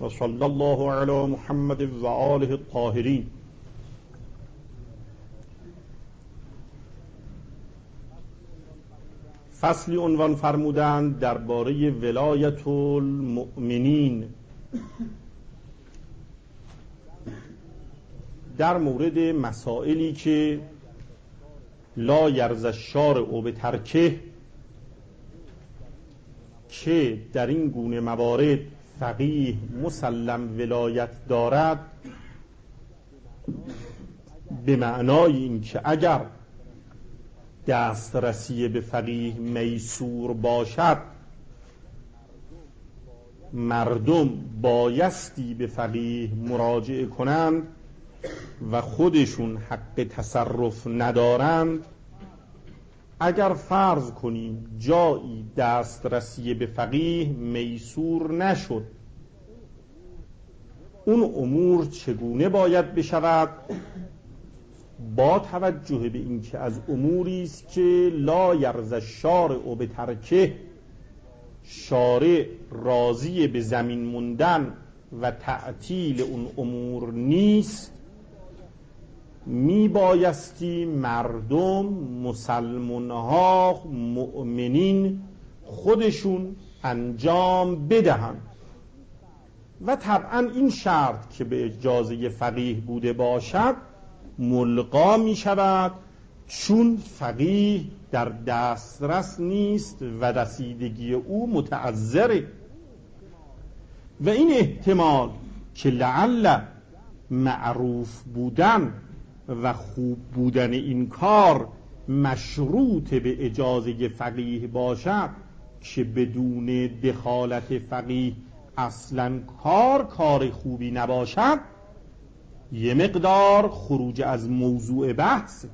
و صلی الله علی محمد و آله الطاهرین. فصلی عنوان فرمودند درباره ولایت المؤمنین، در مورد مسائلی که لا یرضی الشارع بترکه، که در این گونه موارد فقیه مسلم ولایت دارد، به معنای این که اگر دسترسی به فقیه میسور باشد، مردم بایستی به فقیه مراجعه کنند و خودشون حق تصرف ندارند. اگر فرض کنیم جایی دسترسی به فقیه میسور نشد، اون امور چگونه باید بشود؟ با توجه به اینکه از اموری است که لا یرضی الشارع بترکه، شارع راضی به زمین موندن و تعطیل اون امور نیست، می بایستی مردم، مسلمان‌ها، مؤمنین خودشون انجام بدهند و طبعا این شرط که به اجازه فقیه بوده باشد ملغا می شود، چون فقیه در دسترس نیست و رسیدگی او متعذره. و این احتمال که لعل معروف بودن و خوب بودن این کار مشروط به اجازه فقیه باشد، که بدون دخالت فقیه اصلا کار خوبی نباشد، یه مقدار خروج از موضوع بحث.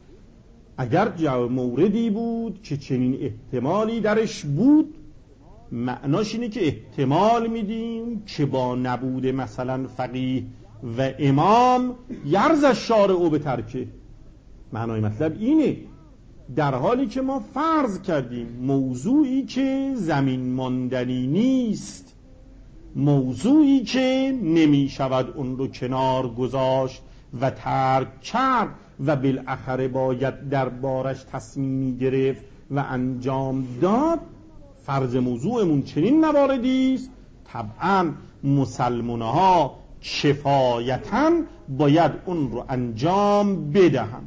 اگر موردی بود که چنین احتمالی درش بود، معناش اینه که احتمال میدیم که با نبود مثلا فقیه و امام یرضی الشارع بترکه. معنای مطلب اینه، در حالی که ما فرض کردیم موضوعی که زمین ماندنی نیست، موضوعی که نمی شود اون رو کنار گذاشت و ترک کرد و بالاخره باید در بارش تصمیمی گرفت و انجام داد، فرض موضوعمون چنین مواردی است، طبعا مسلمان‌ها کفایتاً باید اون رو انجام بدهند.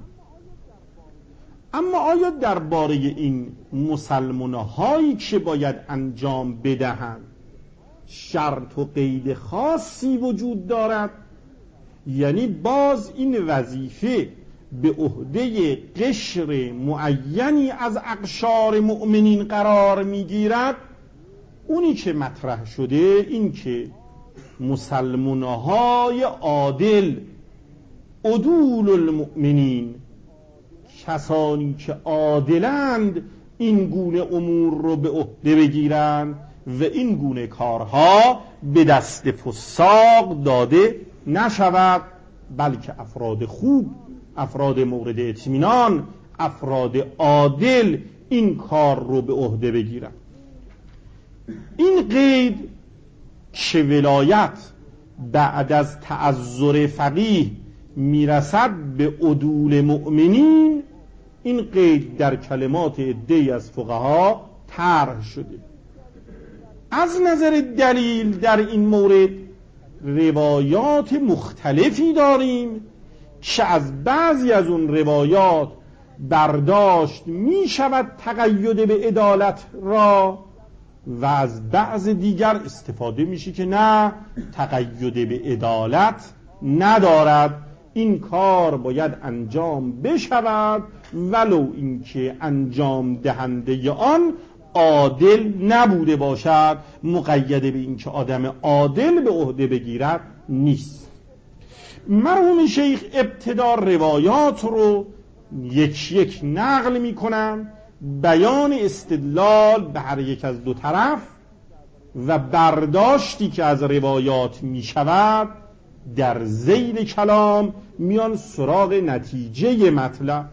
اما آیا درباره این مسلمان‌هایی که باید انجام بدهند شرط و قید خاصی وجود دارد؟ یعنی باز این وظیفه به عهده قشر معینی از اقشار مؤمنین قرار میگیرد؟ اونی که مطرح شده این که مسلمان‌های عادل، عدول المؤمنین، کسانی که عادلند، این گونه امور رو به عهده بگیرند و این گونه کارها به دست فساق داده نشود، بلکه افراد خوب، افراد مورد اطمینان، افراد عادل این کار رو به عهده بگیرند. این قید که ولایت بعد از تعذر فقیه میرسد به عدول مؤمنین، این قید در کلمات عده‌ای از فقها طرح شده. از نظر دلیل در این مورد روایات مختلفی داریم که از بعضی از اون روایات برداشت می شود تقید به عدالت را و از بعض دیگر استفاده میشه که نه، تقید به عدالت ندارد، این کار باید انجام بشود ولو اینکه انجام دهنده آن عادل نبوده باشد. مقید به اینکه آدم عادل به عهده بگیرد نیست. مرحوم شیخ ابتدا روایات رو یک یک نقل میکنن، بیان استدلال به هر یک از دو طرف و برداشتی که از روایات می شود، در ذیل کلام میان سراغ نتیجه مطلب.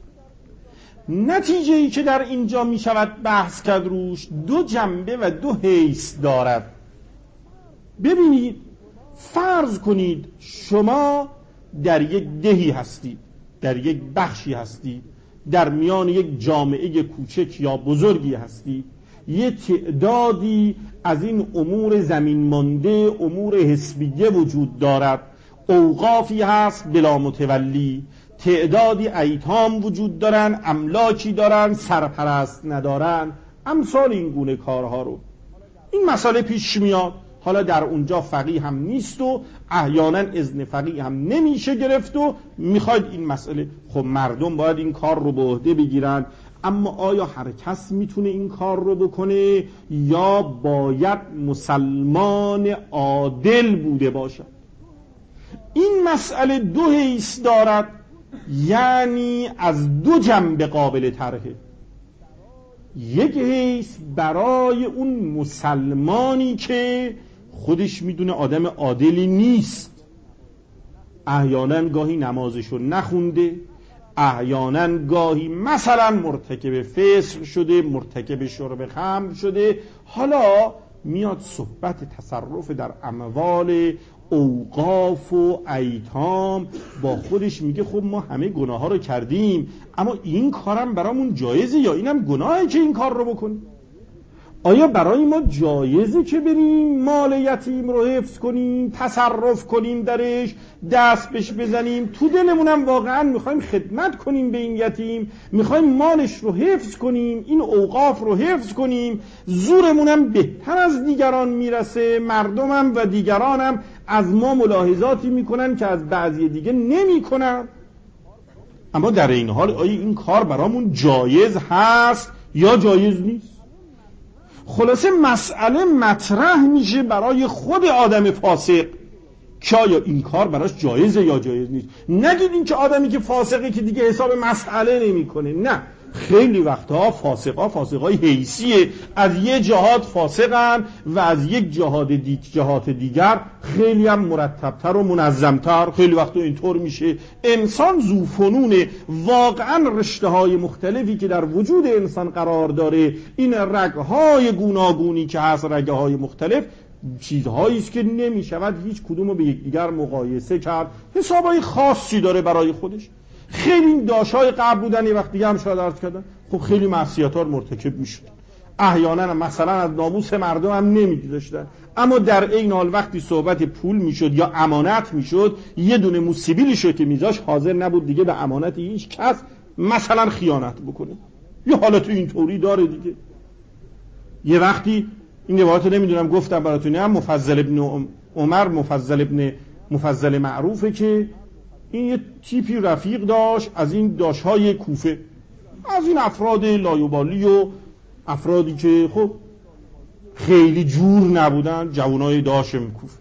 نتیجه‌ای که در اینجا می شود بحث کرد روش دو جنبه و دو حیث دارد. ببینید، فرض کنید شما در یک دهی هستید، در یک بخشی هستید، در میان یک جامعه کوچک یا بزرگی هستید، یه تعدادی از این امور زمین مانده، امور حسبیه وجود دارد، اوقافی هست بلا متولی، تعدادی ایتام وجود دارن، املاکی دارن، سرپرست ندارن، امثال این گونه کارها رو. این مسئله پیش میاد. حالا در اونجا فقیه هم نیست و احیانا اذن فقیه هم نمیشه گرفت و میخواید این مسئله، خب مردم باید این کار رو به عهده بگیرن، اما آیا هر کس میتونه این کار رو بکنه یا باید مسلمان عادل بوده باشد؟ این مسئله دو حیث دارد، یعنی از دو جنبه قابل طرحه. یک حیث برای اون مسلمانی که خودش میدونه آدم عادلی نیست، احیانا گاهی نمازشو نخونده، احیانا گاهی مثلا مرتکب فسق شده، مرتکب شرب خمر شده، حالا میاد صحبت تصرف در اموال اوقاف و ایتام، با خودش میگه خب ما همه گناه ها رو کردیم، اما این کارم برامون جایزه یا اینم گناهه که این کار رو بکنیم؟ آیا برای ما جایزه که بریم مال یتیم رو حفظ کنیم، تصرف کنیم درش، دست بهش بزنیم؟ تو دلمونم واقعا میخوایم خدمت کنیم به این یتیم، میخوایم مالش رو حفظ کنیم، این اوقاف رو حفظ کنیم، زورمونم بهتر از دیگران میرسه، مردمم و دیگرانم از ما ملاحظاتی میکنن که از بعضی دیگه نمیکنن، اما در این حال آیا این کار برامون جایز هست یا جایز نیست؟ خلاصه مسئله مطرح میشه برای خود آدم فاسق که آیا این کار براش جایزه یا جایز نیست. نگید این که آدمی که فاسقه که دیگه حساب مسئله نمیکنه، نه، خیلی وقتها فاسقای حیثیه، از یه جهات فاسقن و از یک جهات دیگر خیلی هم مرتبتر و منظمتر. خیلی وقتا اینطور میشه انسان ذو فنونه، واقعا رشته های مختلفی که در وجود انسان قرار داره، این رگهای گوناگونی که هست، رگه های مختلف، چیزهایی است که نمیشود هیچ کدوم رو به یکدیگر مقایسه کرد، حسابای خاصی داره برای خودش. خیلی این داشتهای قبل بودن، یه وقت دیگه هم شاید عرض کردن، خب خیلی معصیت‌ها مرتکب میشد، احیانا مثلا از ناموس مردم هم نمی‌گذاشتن، اما در این حال وقتی صحبت پول میشد یا امانت میشد، یه دونه موسیبیلیشو که میذاش حاضر نبود دیگه به امانت هیچ کس مثلا خیانت بکنه. یه حالت اینطوری داره دیگه. یه وقتی این روایت نمیدونم گفتم براتون، هم مفضل ابن عمر، مفضل معروفه که این یه تیپی رفیق داشت از این داشتهای کوفه، از این افراد لایوبالی و افرادی که خب خیلی جور نبودن، جوانای داشت کوفه.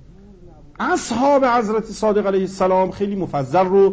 اصحاب حضرت صادق علیه السلام خیلی مفضل رو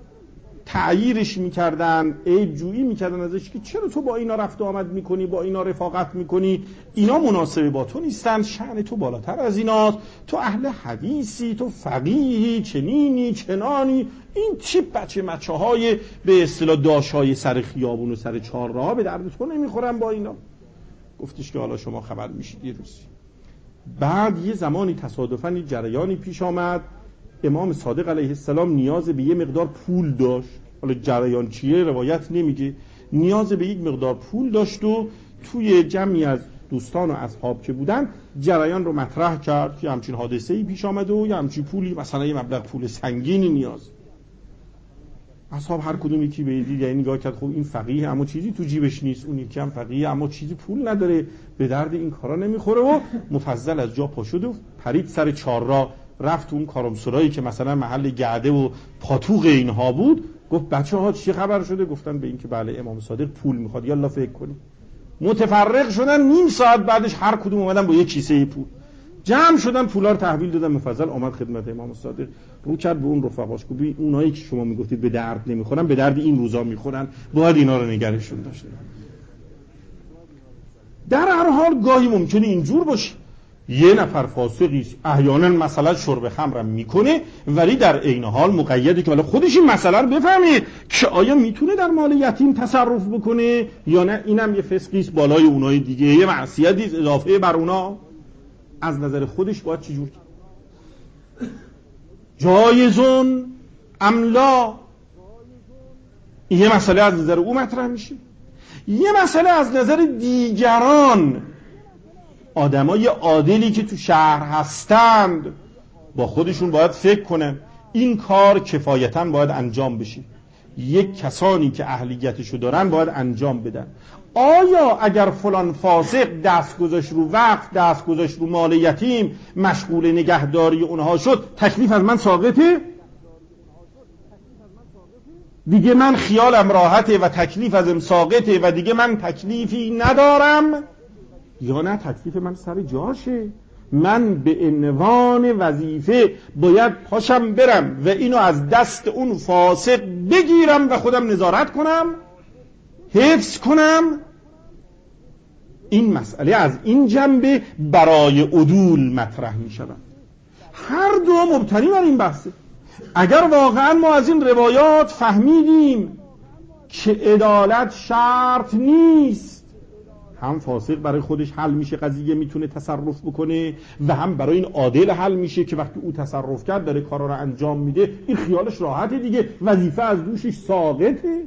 تعییرش میکردن، عیب جویی میکردن ازش که چرا تو با اینا رفت و آمد میکنی، با اینا رفاقت میکنی، اینا مناسب با تو نیستن، شأن تو بالاتر از ایناست، تو اهل حدیثی، تو فقیهی، چنینی چنانی. این تیپ بچه های به اصطلاح داشای سر خیابون و سر چهارراه به درد تو نمیخورن با اینا. گفتش که حالا شما خبر میشید یه روزی. بعد یه زمانی تصادفاً جریانی پیش آمد، امام صادق علیه السلام نیاز به یه مقدار پول داشت، حالا جریان چیه روایت نمیگه، نیاز به یک مقدار پول داشت و توی جمعی از دوستان و اصحاب که بودن جریان رو مطرح کرد که همچین حادثه‌ای پیش آمده و یه همچین پولی، مثلا یه مبلغ پول سنگینی نیاز. اصحاب هر کدوم یکی به دیگه نگاه کرد، خب این فقیه اما چیزی تو جیبش نیست، اون یکی هم فقیه اما چیزی پول نداره، به درد این کارا نمیخوره، و مفضل از جا پا شد و پرید سر چهارراه، رفت اون کارمسرایی که مثلا محل گعده و پاتوق اینها بود، گفت بچه‌ها چی خبر شده؟ گفتن به این که بله امام صادق پول میخواد، یالا فکر کنید. متفرق شدن، نیم ساعت بعدش هر کدوم اومدن با یه کیسه پول، جمع شدن، پولا رو تحویل دادن. مفضل آمد خدمت امام صادق، رو کرد به اون رفقاش، گفت اونایی که شما میگفتید به درد نمیخورن، به درد این روزا میخورن، باید اینا رو نگرشون داشت. در هر حال گاهی ممکنه اینجور باشه، یه نفر فاسقی احیانا مثلا شرب خمر میکنه، ولی در عین حال مقیده که ولی خودش این مسئله رو بفهمه که آیا میتونه در مال یتیم تصرف بکنه یا نه، اینم یه فسقی است بالای اونای دیگه، یه معصیتی اضافه بر اونا. از نظر خودش باید چجور جایزون املا، یه مسئله از نظر او مطرح میشه. یه مسئله از نظر دیگران، آدمای عادلی که تو شهر هستند با خودشون باید فکر کنن این کار کفایتاً باید انجام بشه، یک کسانی که اهلیتشو دارن باید انجام بدن. آیا اگر فلان فاسق دست گذاشت رو وقت، دست گذاشت رو مال یتیم، مشغول نگهداری اونها شد، تکلیف از من ساقطه؟ دیگه من خیالم راحته و تکلیف ازم ساقطه و دیگه من تکلیفی ندارم؟ یا نه، تکلیف من سر جاشه، من به عنوان وظیفه باید پاشم برم و اینو از دست اون فاسق بگیرم و خودم نظارت کنم، حفظ کنم. این مسئله از این جنبه برای عدول مطرح می شود. هر دو مبتنی بر این بحثه. اگر واقعا ما از این روایات فهمیدیم که عدالت شرط نیست، هم فاسق برای خودش حل میشه، قضیه میتونه تصرف بکنه، و هم برای این عادل حل میشه که وقتی او تصرف کرد داره کارا رو انجام میده، این خیالش راحته دیگه، وظیفه از دوشش ساقطه.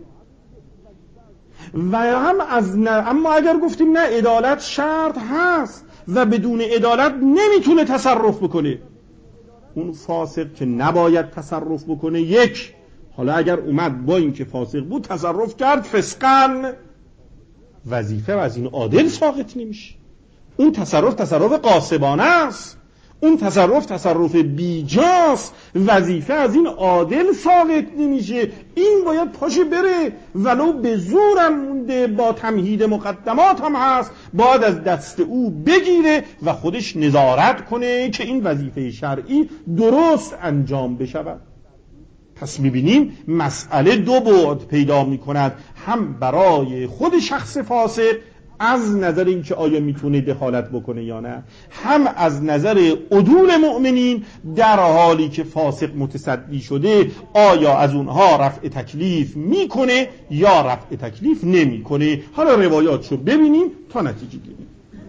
و هم اما اگر گفتیم نه، عدالت شرط هست و بدون عدالت نمیتونه تصرف بکنه، اون فاسق که نباید تصرف بکنه، یک، حالا اگر اومد با این که فاسق بود تصرف کرد فسقاً، وظیفه از این عادل ساقط نمیشه. اون تصرف قاصبانه است، اون تصرف بیجاست، وظیفه از این عادل ساقط نمیشه. این باید پاشه بره، ولو به زورم مونده، با تمهید مقدمات هم هست، باید از دست او بگیره و خودش نظارت کنه که این وظیفه شرعی درست انجام بشود. پس میبینیم مسئله دو بعد پیدا میکند، هم برای خود شخص فاسق از نظر اینکه آیا میتونه دخالت بکنه یا نه، هم از نظر عدول مؤمنین در حالی که فاسق متصدی شده آیا از اونها رفع تکلیف میکنه یا رفع تکلیف نمیکنه. حالا روایاتشو ببینیم تا نتیجه گیریم.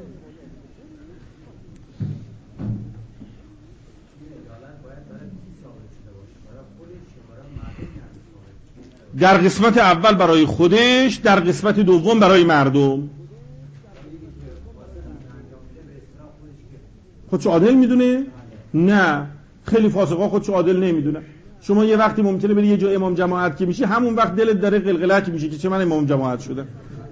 در قسمت اول برای خودش، در قسمت دوم برای مردم. خودشو عادل میدونه؟ نه، خیلی فاسقا خودشو عادل نمیدونه. شما یه وقتی ممکنه بری یه جا امام جماعت که میشی، همون وقت دلت داره قلقلک میشه که چه من امام جماعت شدم.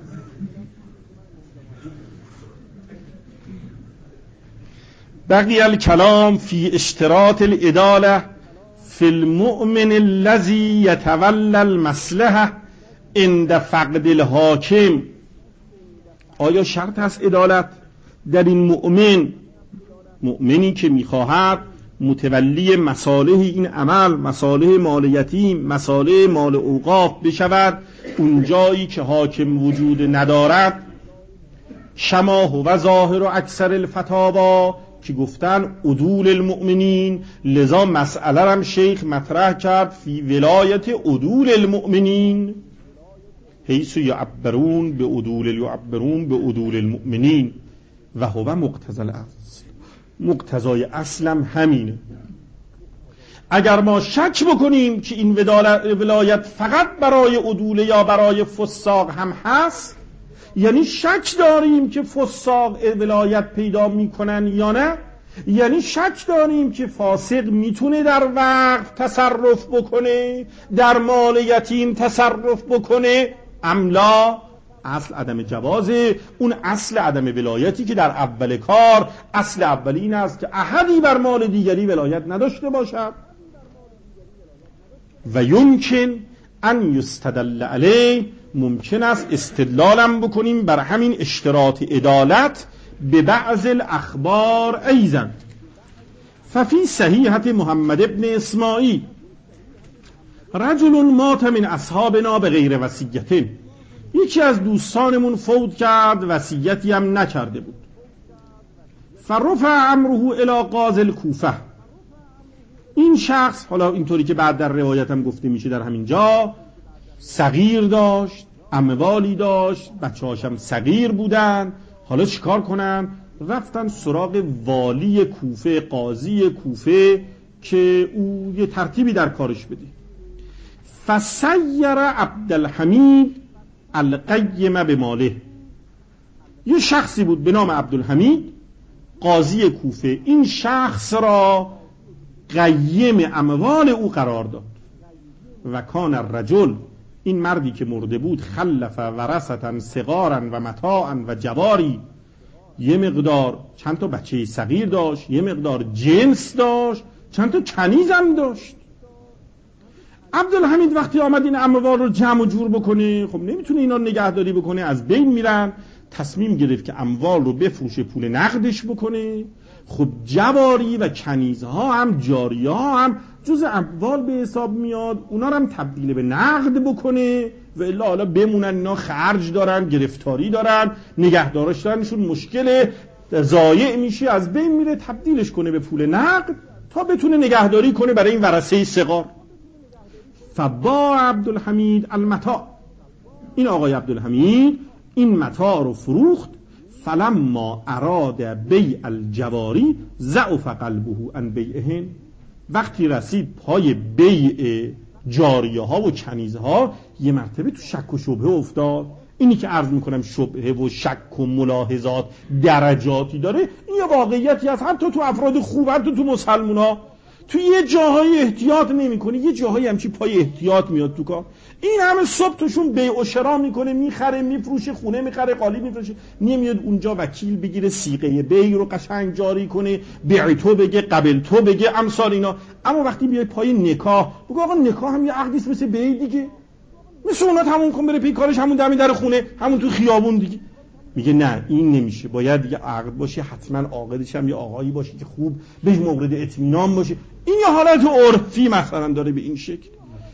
بقی الکلام فی اشتراط العداله فی المؤمن الذی یتولی المصلحه عند فقد الحاکم. آیا شرط هست عدالت در این مؤمنی که میخواهد متولی مصالح این عمل، مصالح مال یتیم، مصالح مال اوقاف بشود، اون جایی که حاکم وجود ندارد؟ شما هو ظاهر و اکثر الفتاوا که گفتن عدول المؤمنین، لذا مسئله رم شیخ مطرح کرد فی ولایت عدول المؤمنین، حیث یعبرون به عدول المؤمنین و هو مقتضی الاصل. مقتضای اصلم همینه. اگر ما شک بکنیم که این ولایت فقط برای عدول یا برای فساق هم هست، یعنی شک داریم که فساق ولایت پیدا میکنن یا نه، یعنی شک داریم که فاسق میتونه در وقت تصرف بکنه، در مال یتیم تصرف بکنه، املا. اصل عدم جوازه. اون اصل عدم ولایتی که در اول کار، اصل اولی این است که احدی بر مال دیگری ولایت نداشته باشد. و یمکن ان یستدل علیه، ممکن است استدلالم بکنیم بر همین اشتراط عدالت به بعض الاخبار ایضا. ففی صحیحة محمد ابن اسماعیل رجل مات من اصحابنا بغیر وصیة، یکی از دوستانمون فوت کرد، وصیتی هم نکرده بود. فرفع امره الی قاضی الکوفه، این شخص، حالا اینطوری که بعد در روایت هم گفته میشه در همین جا، صغیر داشت، اموالی داشت، بچه‌هاش هم صغیر بودن. حالا چیکار کنن؟ رفتن سراغ والی کوفه، قاضی کوفه، که او یه ترتیبی در کارش بده. فسیر عبدالحمید القیم به ماله. یه شخصی بود به نام عبدالحمید، قاضی کوفه، این شخص را قیم اموال او قرار داد. و کان الرجل، این مردی که مرده بود، خلف ورثة صغارا و متاعا و جواری، یه مقدار چند تا بچه صغیر داشت، یه مقدار جنس داشت، چند تا کنیز هم داشت. عبدالحمید وقتی آمد این اموال رو جمع و جور بکنه، خب نمیتونه اینا رو نگهداری بکنه، از بین میرن. تصمیم گرفت که اموال رو بفروشه، پول نقدش بکنه. خب جواری و کنیزها هم، جاریها هم جز اموال به حساب میاد، اونا رو هم تبدیل به نقد بکنه و الا حالا بمونن اینا خرج دارن، گرفتاری دارن، نگهدارش دارنشون مشکل، ضایع میشه، از بین میره، تبدیلش کنه به پول نقد تا بتونه نگهداری کنه برای این ورثه صغار. فباع عبدالحمید المتاع، این آقای عبدالحمید این متاع رو فروخت. فلما اراد بیع الجواری ضعف قلبه عن بیعهن، وقتی رسید پای بیع جاریه ها و کنیزه ها، یه مرتبه تو شک و شبهه افتاد. اینی که عرض میکنم شبهه و شک و ملاحظات درجاتی داره، این یه واقعیتی هست، حتی تو افراد خوب، حتی تو مسلمان ها، تو یه جاهای احتیاط نمیکنه، یه جاهایی همچی پای احتیاط میاد تو کار. این همه صبح توشون بیع و شرا میکنه، میخره میفروشه، خونه میخره، قالی میفروشه، نمیاد اونجا وکیل بگیره صیغه بیع رو قشنگ جاری کنه، بیع تو بگه، قبل تو بگه، امثال اینا. اما وقتی بیای پای نکاح، بگو آقا نکاح هم یه عقدی است مثل بیع دیگه، مثل اونا تموم کن بره پی کارش، همون دم در خونه، همون تو خیابون دیگه. میگه نه این نمیشه، باید یه عقد باشه، حتما عاقدش هم یه آقایی باشه که خوب بهش مورد اطمینان باشه. این یه حالت عرفی مثلا داره به این شکل.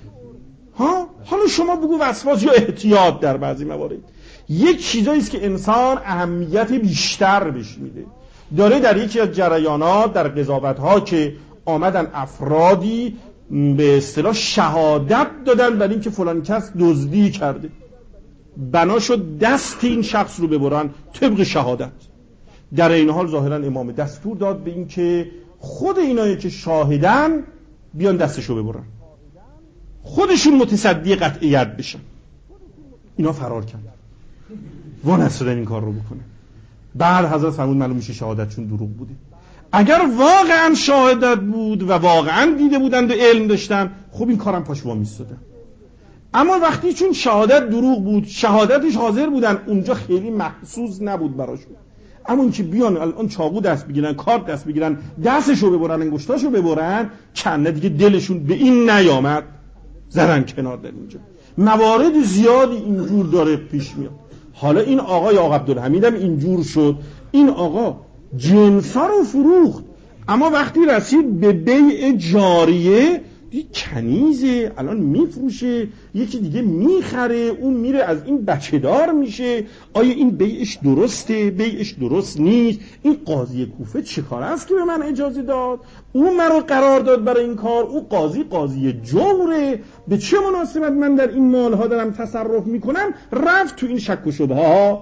حالا شما بگو وسواس یا احتیاط در بعضی موارد، یک چیزایی است که انسان اهمیت بیشتر بهش میده. داره در یکی از جریانات در قضاوت‌ها که آمدن افرادی به اصطلاح شهادت دادن بر این که فلان کس دزدی کرده، بنا شد دست این شخص رو ببرن طبق شهادت. در این حال ظاهرا امام دستور داد به این که خود اینایی که شاهدن بیان دستشو ببرن، خودشون متصدی قطعیت بشن. اینا فرار کردن، وانستادن این کار رو بکنه. بعد حضرت فرمود معلوم میشه شهادتشون دروغ بوده. اگر واقعا شهادت بود و واقعا دیده بودند و علم داشتن، خب این کارم پاش وامیستادن. اما وقتی چون شهادت دروغ بود، شهادتش حاضر بودن، اونجا خیلی محسوس نبود براشون. اما این که بیان الان چاقو دست بگیرن، کارت دست بگیرن، دستشو ببرن، انگشتاشو ببرن، کنه دیگه دلشون به این نیامد، زدن کنار. در اینجا موارد زیادی اینجور داره پیش میاد. حالا این آقای عبدالحمید هم اینجور شد. این آقا جنسا رو فروخت، اما وقتی رسید به بیع جاریه، کنیزه، الان میفروشه، یکی دیگه میخره، اون میره از این بچه دار میشه. آیا این بیعش درسته؟ بیعش درست نیست؟ این قاضی کوفه چه کار است که به من اجازه داد؟ اون مرا قرار داد برای این کار، او قاضی جوره، به چه مناسبت من در این مالها دارم تصرف میکنم؟ رفت تو این شک و شبهه ها.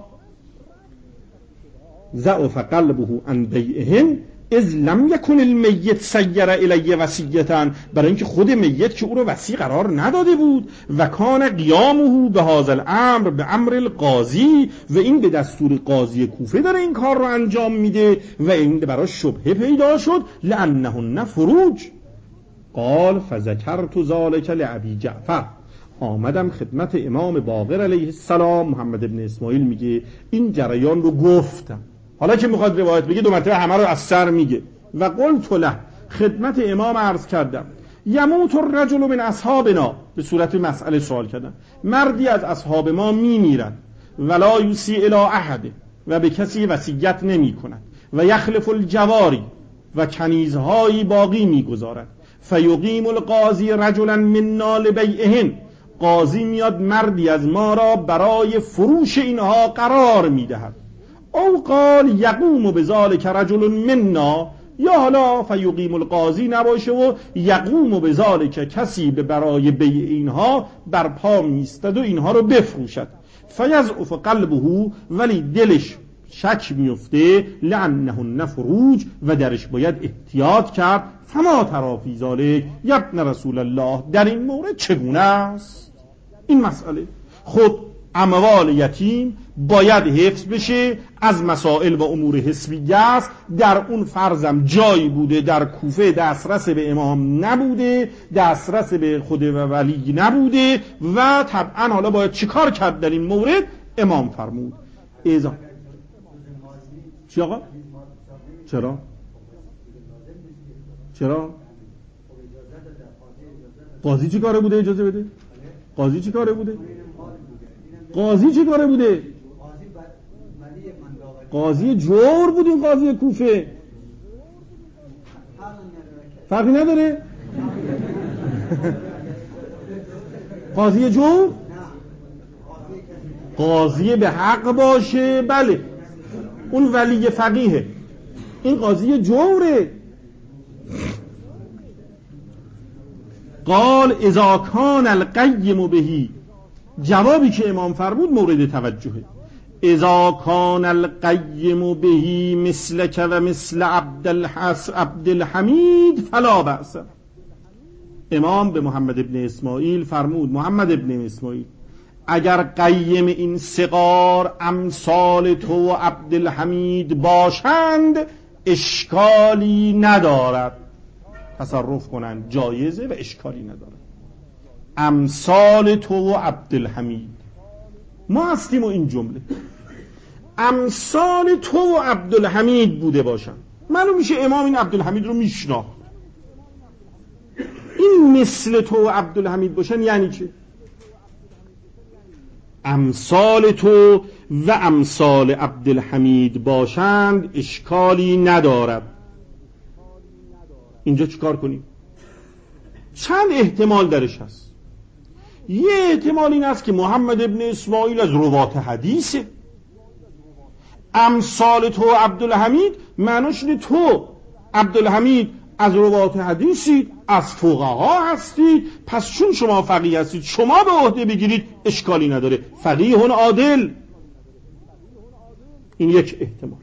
ضعف قلبه عن بیعهن از لم یکن المیت سیر الیه وصیتن، برای اینکه خود میت که او رو وصی قرار نداده بود. و کان قیامه به هذا الامر به امر القاضی، و این به دستور قاضی کوفه داره این کار رو انجام میده و این برای شبهه پیدا شد. لانهن فروج. قال فذکرت ذلک لابی جعفر، آمدم خدمت امام باقر علیه السلام. محمد ابن اسماعیل میگه این جریان رو گفتم. حالا که میخواد روایت بگه دو مرتبه همه رو از سر میگه. و قلت له، خدمت امام عرض کردم، یموت الرجل من اصحابنا، به صورت مسئله سوال کردم، مردی از اصحاب ما میمیرد، ولا یوصی الی احد، و به کسی وصیت نمی کند، و یخلف الجواری، و کنیزهایی باقی میگذارد، فیقیم القاضی رجلا منا لبیعهن، قاضی میاد مردی از ما را برای فروش اینها قرار میدهد. او قال یقوم بذلک رجل منا، یا حالا فیقیم القاضی نباشه و یقوم بذلک، کسی به برای بیع اینها برپا میستد و اینها رو بفروشد. فیضعف قلبه، ولی دلش شک میفته لعنهن فروج و درش باید احتیاط کرد. فما ترا فی ذلک یا ابن رسول الله، در این مورد چگونه است این مسئله؟ خب اموال یتیم باید حفظ بشه، از مسائل و امور حسبیه است. در اون فرضم جایی بوده در کوفه دسترس به امام نبوده، دسترس به خود و ولی نبوده و طبعا حالا باید چیکار کرد در این مورد؟ امام فرمود چی آقا؟ چرا؟ قاضی چی کاره بوده اجازه بده؟ قاضی چی کاره بوده؟ قاضی جور بود این قاضی کوفه. فرقی نداره؟ قاضی جور؟ قاضی به حق باشه بله، اون ولی فقیه، این قاضی جوره. قال اذا کان القیم بهی، جوابی که امام فرمود مورد توجهه. اذا کان القیم بهی مثلک و مثل عبدالحمید فلا بأس. امام به محمد ابن اسماعیل فرمود محمد ابن اسماعیل اگر قیم این صغار امثال تو و عبدالحمید باشند اشکالی ندارد، تصرف کنند جایزه و اشکالی ندارد. امثال تو و عبدالحمید، ما هستیم و این جمله امثال تو و عبدالحمید بوده باشند. معلوم میشه امام این عبدالحمید رو میشناخت. این مثل تو و عبدالحمید باشن یعنی چه؟ امثال تو و امثال عبدالحمید باشند اشکالی ندارد. اینجا چیکار کنیم؟ چند احتمال درش هست. یه احتمال این است که محمد ابن اسماعیل از روات حدیثه. امثال تو عبدالحمید معناش اینه تو عبدالحمید از روات حدیثید، از فقها هستید، پس چون شما فقیه هستید شما به عهده بگیرید اشکالی نداره، فقیه عادل. این یک احتمال.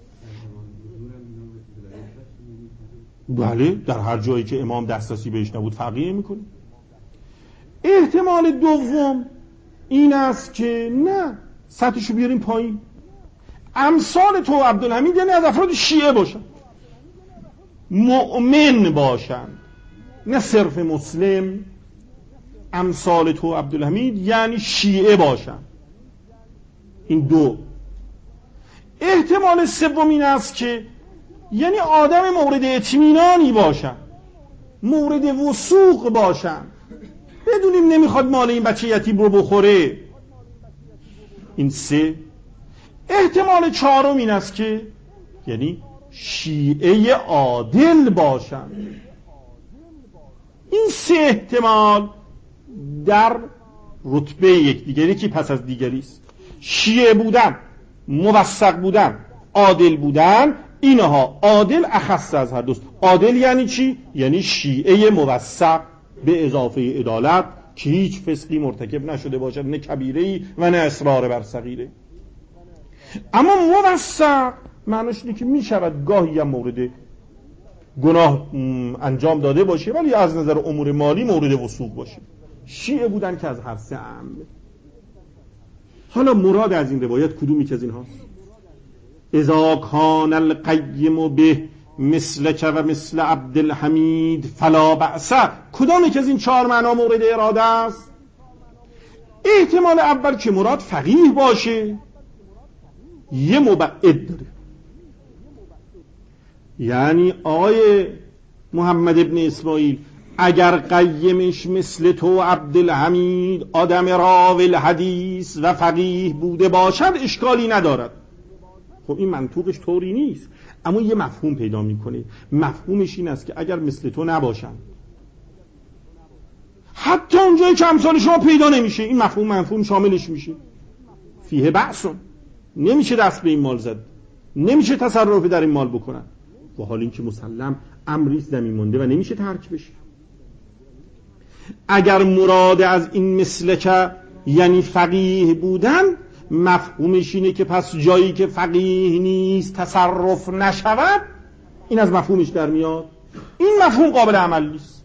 بله در هر جایی که امام دسترسی بهش نبود فقیه میکنه. احتمال دوم این است که نه، سطحشو بیاریم پایین. امثال تو عبدالحمید یعنی از افراد شیعه باشن، مؤمن باشن، نه صرف مسلم. امثال تو عبدالحمید یعنی شیعه باشن. این دو. احتمال سوم این است که یعنی آدم مورد اطمینانی باشن، مورد وثوق باشن، بدونیم نمیخواد مال این بچه یتیم رو بخوره. این سه. احتمال چهارم این است که یعنی شیعه عادل باشن. این سه احتمال در رتبه یکدیگری که پس از دیگری است. شیعه بودن، موثق بودن، عادل بودن، اینها عادل اخص از هر دوست. عادل یعنی چی؟ یعنی شیعه موثق به اضافه عدالت که هیچ فسقی مرتکب نشده باشد، نه کبیره‌ای و نه اصرار بر صغیره. اما موثق معناش اینه که میشود گاهی هم مورد گناه انجام داده باشه ولی از نظر امور مالی مورد وثوق باشه. شیعه بودن که از هر سه عامه. حالا مراد از این روایت کدومی که از این هاست؟ اذا کان القیم به مثلک و مثل عبدالحمید فلا بأس. کدامی که از این چهار معنا مورد اراده است؟ احتمال اول که مراد فقیه باشه یه مبعد داره، یعنی آقای محمد ابن اسماعیل اگر قیمش مثل تو عبدالحمید آدم راوی الحدیث و فقیه بوده باشد اشکالی ندارد. خب این منطوقش طوری نیست، اما یه مفهوم پیدا میکنه. مفهومش این است که اگر مثل تو نباشن حتی اونجایی که امثال شما پیدا نمیشه، این مفهوم شاملش میشه. فیه بحثون، نمیشه دست به این مال زد، نمیشه تصرف در این مال بکنن، و حال این که مسلم امریست زمین مونده و نمیشه ترک بشه. اگر مراد از این مثل که یعنی فقیه بودن مفهومش اینه که پس جایی که فقیه نیست تصرف نشود، این از مفهومش در میاد. این مفهوم قابل عمل نیست،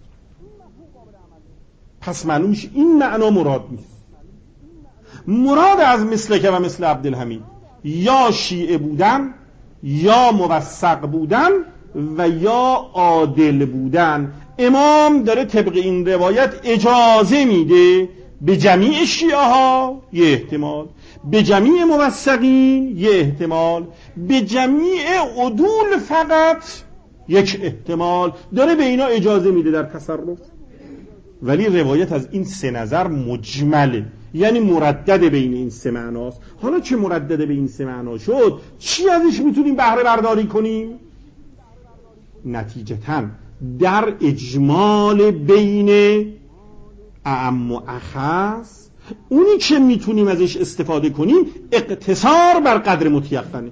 پس معلومش این معنا مراد نیست. مراد از مثلک و مثل عبدالحمید یا شیعه بودن یا موثق بودن و یا عادل بودن. امام داره طبق این روایت اجازه میده به جمیع شیعه ها یه احتمال، به جمیع موثقین یه احتمال، به جمیع عدول فقط یک احتمال، داره به اینا اجازه میده در تصرف. ولی روایت از این سه نظر مجمله، یعنی مردد بین این سه معناست. حالا چه مردد به این سه معنا شد، چی ازش میتونیم بهره برداری کنیم؟ نتیجتاً در اجمال بین اعم و اخص اونی که میتونیم ازش استفاده کنیم اقتصار بر قدر متیقنه.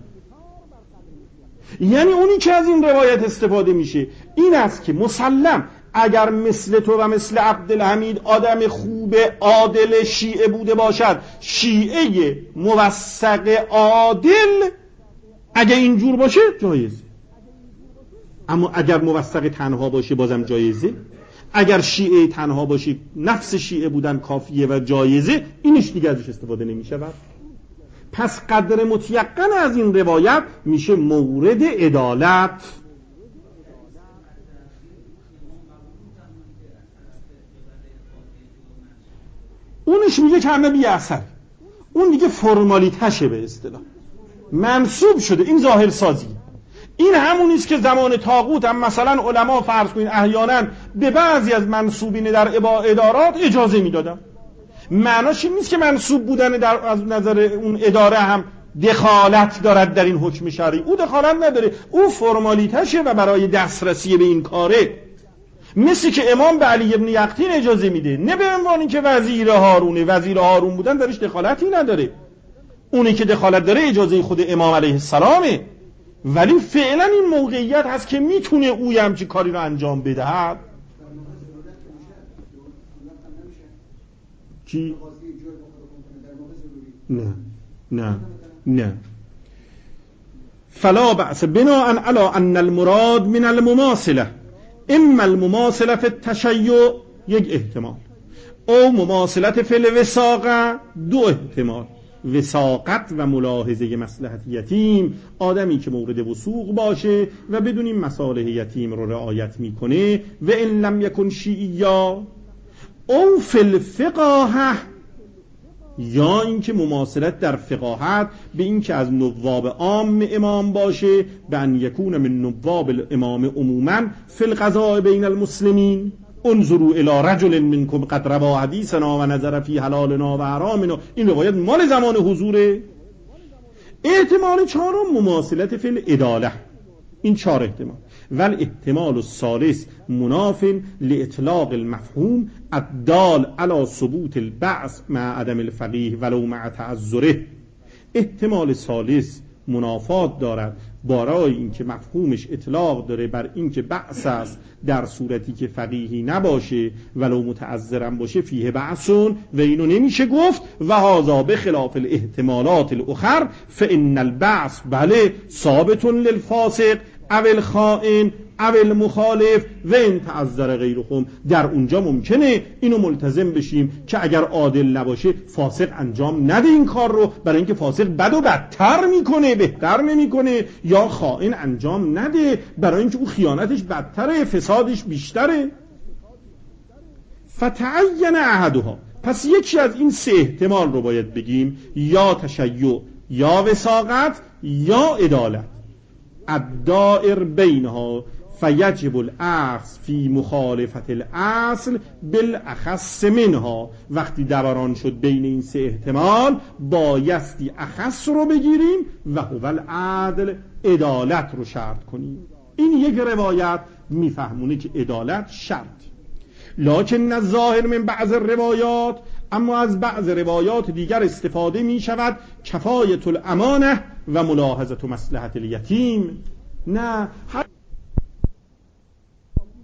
یعنی اونی که از این روایت استفاده میشه این است که مسلم اگر مثل تو و مثل عبدالحمید آدم خوب عادل شیعه بوده باشد، شیعه موثق عادل اگر اینجور باشه جایزه، اما اگر موثق تنها باشه بازم جایزه، اگر شیعه تنها باشه نفس شیعه بودن کافیه و جایزه، اینش دیگه ازش استفاده نمی شود. پس قدر متیقن از این روایت میشه مورد عدالت. اونش میگه که همه بی اثر، اون دیگه فرمالیتشه، به اصطلاح منصوب شده، این ظاهر سازی. این همونیست که زمان طاغوت هم مثلا علما فرض کنین احیانا به بعضی از منصوبین در ادارات اجازه میدادن. معناش این نیست که منصوب بودن در از نظر اون اداره هم دخالت دارد در این حکم شرعی، او دخالت نداره، او فرمالیتشه و برای دسترسی به این کاره. مثل که امام به علی ابن یقطین اجازه میده، نه به عنوان این که وزیر هارون بودن درش دخالتی نداره، اونی که دخالت داره اجازه خود امام علیه السلامه. ولی فعلا این موقعیت هست که میتونه اوی همچی کاری رو انجام بدهد. کی؟ نه فلا بأس بناء على ان المراد من المماثله اما المماثله في التشیع یک احتمال، او مماثلت فی الوثاقه دو احتمال. وثاقت و ملاحظه مصلحت یتیم، آدمی که مورد وثوق باشه و بدون این مصالح یتیم رو رعایت میکنه، و ان لم یکن شیعیا او فی الفقاهه، یا اینکه مماثلت در فقاهت به این که از نواب عام امام باشه، به ان یکون من نواب الامام عموما فی القضاء بین المسلمین. انظروا الى رجل منکم قد روا حدیثنا و نظر فی حلالنا و حرامنا. این روایت مال زمان حضوره. احتمال چهارم مماثلت فی العداله، این چهار احتمال. ول احتمال الثالث مناف لاطلاق المفهوم الدال على ثبوت البعث مع عدم الفقیه ولو مع تعذره. احتمال ثالث منافات دارد برای اینکه مفهومش اطلاق داره بر اینکه بعث است در صورتی که فقیهی نباشه ولو متعذرم باشه، فیه بعثون، و اینو نمیشه گفت و هذا بخلاف الاحتمالات الاخر فان البعث بله ثابت للفاسق او الخائن او المخالف و ان تعذر غیرهم. در اونجا ممکنه اینو ملتزم بشیم که اگر عادل نباشه فاسق انجام نده این کار رو، برای اینکه فاسق بد و بدتر میکنه بهتر نمیکنه، یا خائن انجام نده برای اینکه او خیانتش بدتره فسادش بیشتره. فتعین احدها، پس یکی از این سه احتمال رو باید بگیم، یا تشیع یا وثاقت یا عدالت. الدائر بینها فیجب الاخذ فی مخالفت الاصل بالاخص منها. وقتی دوران شد بین این سه احتمال بایستی اخص رو بگیریم و هو العدل، عدالت رو شرط کنیم. این یک روایت میفهمونه که عدالت شرط. لکن الظاهر من بعض الروایات، اما از بعض روایات دیگر استفاده می شود کفایت الامانه و ملاحظت مصلحت الیتیم. نه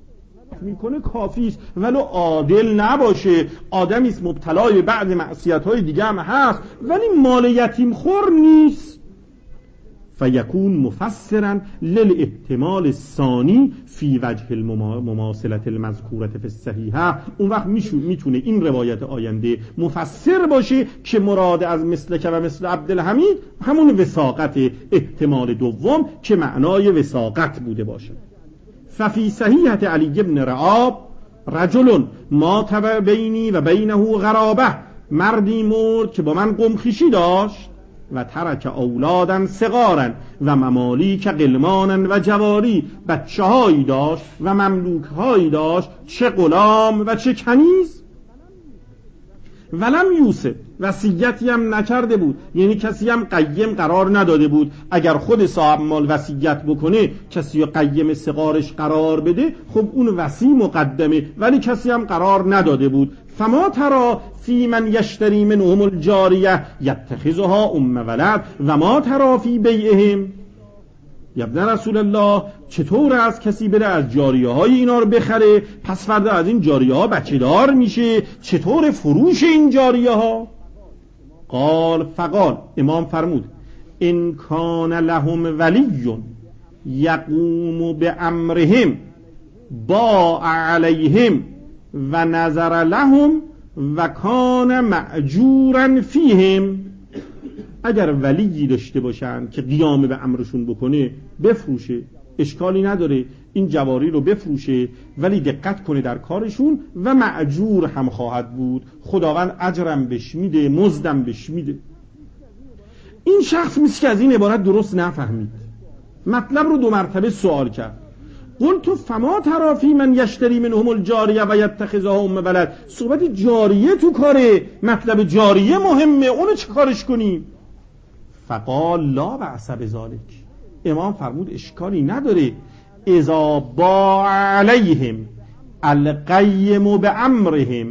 میکنه کافی است، ولو عادل نباشه، آدمی است مبتلای بعض معصیت‌های دیگه هم هست ولی مال یتیم خور نیست. فیکون مفسرا للاحتمال الثانی فی وجه المماثلة المذکورة فی الصحیحة. اون وقت میتونه این روایت آینده مفسر باشه که مراد از مثلک و مثل عبدالحمید همون وثاقت احتمال دوم که معنای وثاقت بوده باشه. ففی صحیحة علی بن رعاب رجل مات بینی و بینه غرابه، مردی مرد که با من قمخیشی داشت، و ترک اولادن صغارن و ممالیک غلمانن و جواری، بچه هایی داشت و مملوک هایی داشت، چه غلام و چه کنیز. ولم یوسف، وصیتی هم نکرده بود، یعنی کسی هم قیم قرار نداده بود. اگر خود صاحب مال وصیت بکنه کسی قیم صغارش قرار بده، خب اون وصی مقدمه، ولی کسی هم قرار نداده بود. فما ترا فی من یشتری منهم الجاریه یتخذها ام ولد و ما ترا فی بیعهم. ابن رسول الله، چطور از کسی بره از جاریه های اینا رو بخره، پس فردا از این جاریه ها بچه دار میشه، چطور فروش این جاریه ها؟ فقال امام فرمود ان کان لهم ولی یقوم بامرهم باع علیهم و نظر لهم و کان معجورا فیهم. اگر ولی داشته باشن که قیام به امرشون بکنه، بفروشه، اشکالی نداره، این جواری رو بفروشه، ولی دقت کنه در کارشون و معجور هم خواهد بود، خداوند اجرم بهش میده، مزدم بهش میده. این شخص مثل که از این عبارت درست نفهمید، مطلب رو دو مرتبه سوال کرد. قلت فما ترا فی من یشتری منهم الجاریه و یتخذها ام ولد. صحبت جاریه تو کاره، مطلب جاریه مهمه، اونو چه کارش کنیم؟ فقال لا بأس بذلک. امام فرمود اشکالی نداره. اذا باع علیهم القیم بامرهم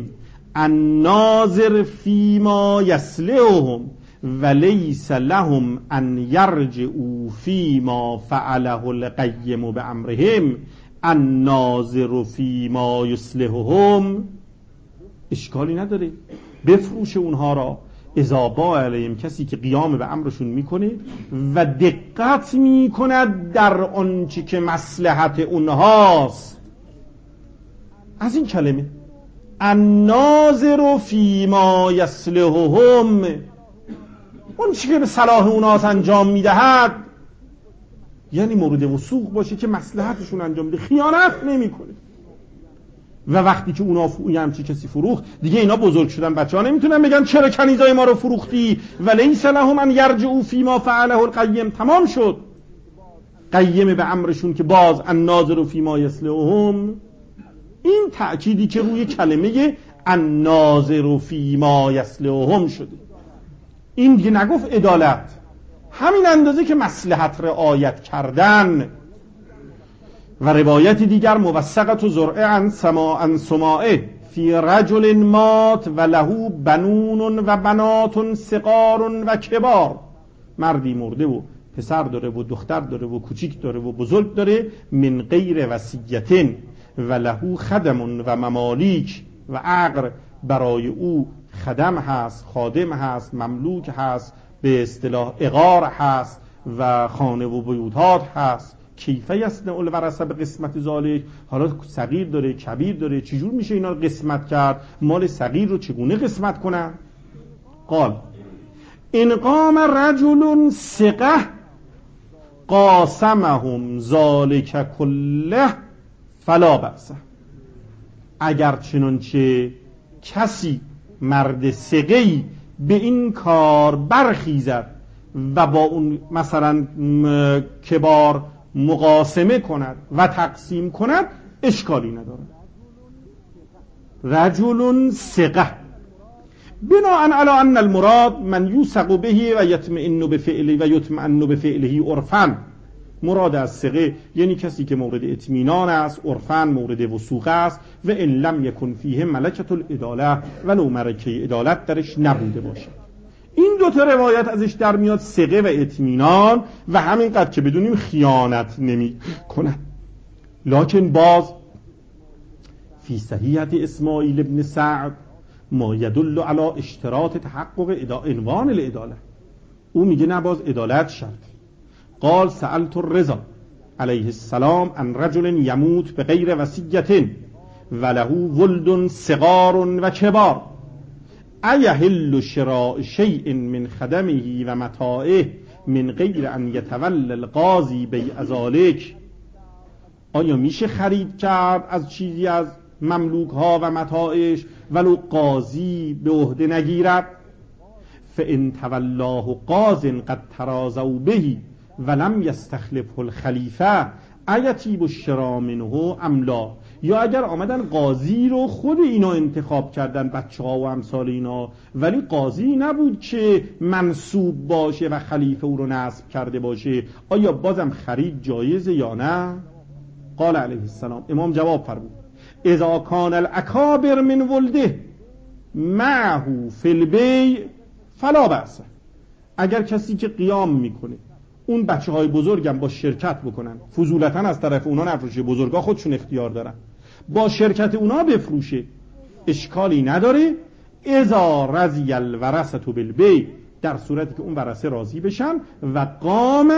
الناظر فیما یصلحهم ولیس لهم ان یرجعوا فیما فعله القیم بامرهم الناظر فیما یصلحهم. اشکالی نداره، بفروش اونها را. اذا باع علیهم، کسی که قیام به امرشون میکنه و دقت میکند در آنچه که مصلحت اونهاست. از این کلمه الناظر فیما یصلحهم، اون چی که به صلاح اونهاست انجام میدهد، یعنی مورد وثوق باشه که مصلحتشون انجام میده، خیانت نمیکنه. و وقتی که اونا همچی کسی فروخت، دیگه اینا بزرگ شدن، بچه‌ها نمیتونن بگن چرا کنیزای ما رو فروختی، ولیس لهم ان یرجعوا فیما فعله القیم. تمام شد، قیم به امرشون که باز الناظر فیما یصلحهم. این تأکیدی که روی کلمه الناظر فیما یصلحهم شده، این دیگه نگفت عدالت، همین اندازه که مصلحت رعایت کردن. و روایت دیگر موثقت و زرعه عن سماعه فی رجل مات و له بنون و بنات صغار و کبار. مردی مرده و پسر داره و دختر داره و کوچیک داره و بزرگ داره، من غیر وصیت و له خدم و ممالیک و عقر، برای او خدم هست، خادم هست، مملوک هست، به اصطلاح اغار هست و خانه و بیوتات هست. کیفه یصنع الورثه به قسمت ذالک. حالا صغیر داره، کبیر داره، چجور میشه اینا رو قسمت کرد؟ مال صغیر رو چگونه قسمت کنن؟ قال ان قام رجل ثقه قاسمهم ذالک کله فلا بأس. اگر چنانچه کسی مرد ثقه‌ای به این کار برخیزد و با اون مثلا کبار مقاسمه کند و تقسیم کند، اشکالی ندارد. رجل ثقه بناء علی ان المراد من یوثق به و یطمئن بفعله و یطمئن بفعله عرفا. مراد از ثقه یعنی کسی که مورد اطمینان است، عرفا مورد وثوق است، و ان لم یکن فیه ملکة العداله، ولو ملکه عدالت درش نبوده باشه. این دو تا روایت ازش در میاد، ثقه و اطمینان، و همینقدر که بدونیم خیانت نمی کند. لکن باز فی صحیحة اسماعیل ابن سعد ما یدل علی اشتراط تحقق عنوان العدالة. او میگه نه، باز عدالت شرط. قال سألت الرضا علیه السلام عن رجل یموت بغیر وصیة وله ولد صغار و کبار ایحل شراء شیء من خدمه و متاعه من غیر ان یتولی القاضی بیع ذلک. آیا میشه خرید کرد از چیزی از مملوک ها و متاعش ولو قاضی به عهده نگیرد؟ فان تولاه قاض قد تراضوا به ولم یستخلفه الخلیفه ایتیب الشراء منه ام لا. یا اگر آمدن قاضی رو خود اینا انتخاب کردن، بچه ها و امثال اینا، ولی قاضی نبود که منصوب باشه و خلیفه او رو نصب کرده باشه، آیا بازم خرید جایزه یا نه؟ قال علیه السلام، امام جواب فرمود اذا کان الاکابر من ولده معه فی البیع فلا بأس. اگر کسی که قیام میکنه اون بچه های بزرگم با شرکت بکنن، فضولتاً از طرف اونا نفروشه، بزرگا خودشون اختیار دارن، با شرکت اونا بفروشه، اشکالی نداره. اذا رضی الورثة بالبیع، در صورتی که اون ورثه راضی بشن، و قام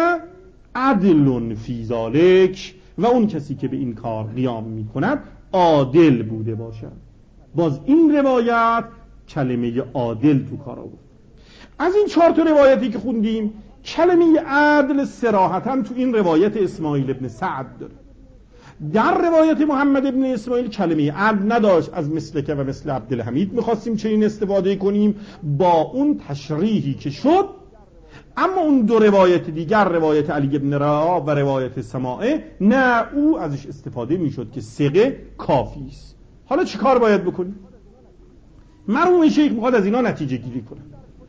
عدل فی ذلک، و اون کسی که به این کار قیام میکند عادل بوده باشد. باز این روایت کلمه عادل تو کار آورد. از این 4 روایتی که خوندیم کلمه عدل صراحتاً تو این روایت اسماعیل ابن سعد داره. در روایت محمد ابن اسماعیل کلمه عدل نداشت. از مثلک و مثل عبدالحمید میخواستیم چنین استفاده کنیم با اون تشریحی که شد. اما اون 2 روایت دیگر، روایت علی ابن رعا و روایت سماعه، نه، او ازش استفاده میشد که صیغه کافی است. حالا چی کار باید بکنیم؟ مرحوم شیخ میخواد از اینا نتیجه گیری کنه.